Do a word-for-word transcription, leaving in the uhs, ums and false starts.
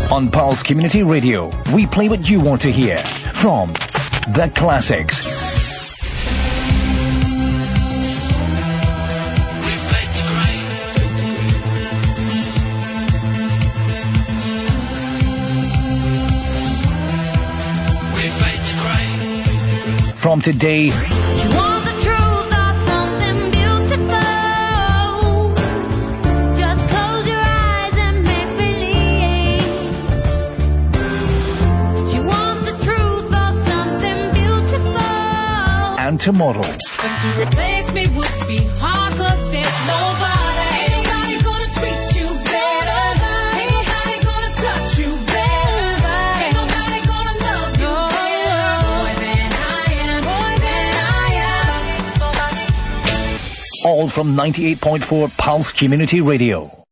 On Pulse Community Radio, we play what you want to hear from the classics. From today and tomorrow. But to replace me would be hard, 'cause there's nobody. Ain't nobody gonna treat you better. Ain't nobody gonna touch you better. Ain't nobody gonna love you better. More than I am, more than I am. All from ninety-eight point four Pulse Community Radio.